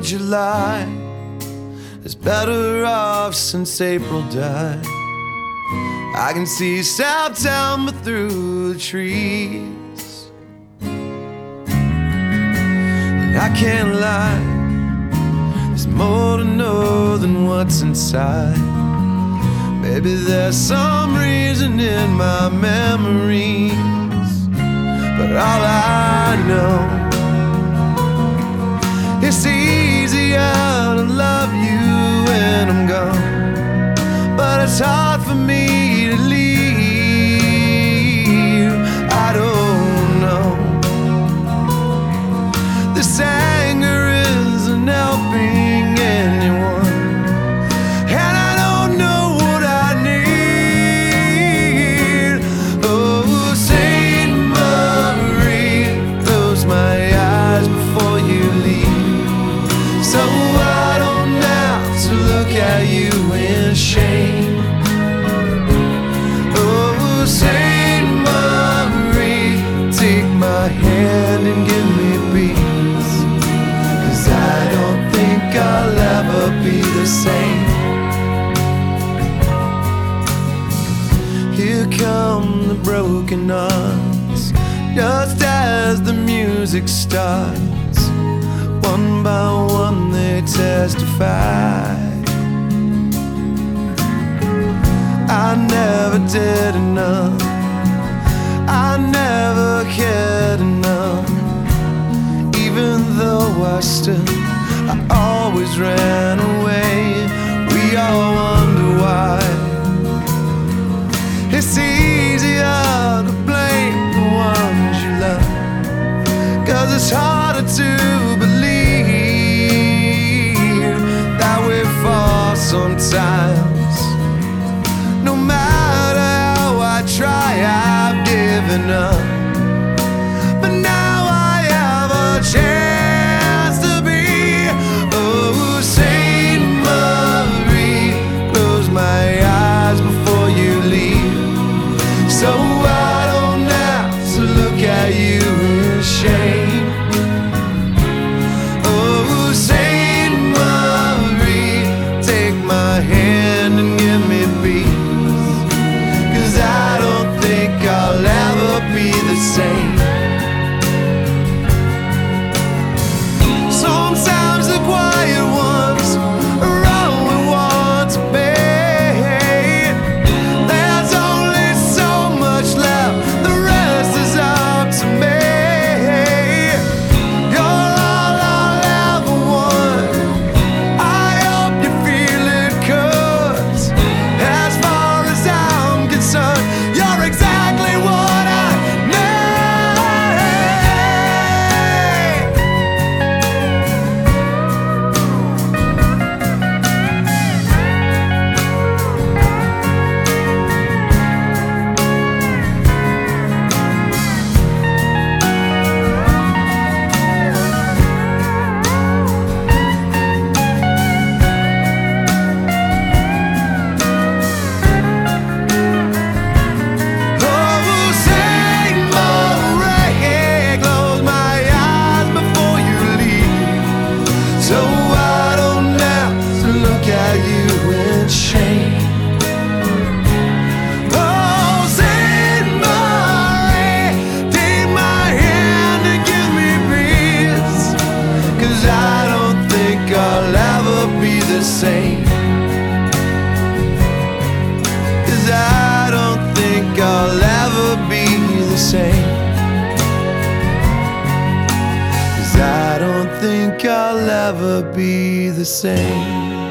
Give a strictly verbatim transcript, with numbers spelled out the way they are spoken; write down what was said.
July is better off since April died. I can see September through the trees, and I can't lie, there's more to know than what's inside. Maybe there's some reason in my memories, but all I know, it's easier to love you when I'm gone, but it's hard for me to leave. I don't know, this anger isn't helping anyone, and I don't know what I need. Oh, Saint Marie, close my eyes before you leave, so I don't have to look at you in shame. Oh, Saint Marie, take my hand and give me peace, 'cause I don't think I'll ever be the same. Here come the broken hearts, just as the music starts. One by one they testify, I never did enough, I never cared enough. Even though I stood, I always ran away. We all wonder why. It's easier to blame the ones you love, 'cause it's harder to believe that we fall sometimes. No matter how I try, I've given up, but now I have a chance to be. Oh, Saint Marie, close my eyes before you leave, so I don't have to look at you in shame. Oh, Saint Marie, take my hand and give me peace, 'cause I don't think I'll ever be the same. Sometimes the quiet ones are all we want to be. There's only so much left, the rest is up to me. You're all I'll ever want, I hope you feel it, 'cause as far as I'm concerned, you're exactly what I need. Oh, Saint Marie, close my eyes before you leave, so I don't have to look at you in shame. Oh, Saint Marie, take my hand and give me peace, 'cause I don't think I'll ever be the same. 'Cause I don't think I'll ever be the same. 'Cause I don't think I'll ever be the same.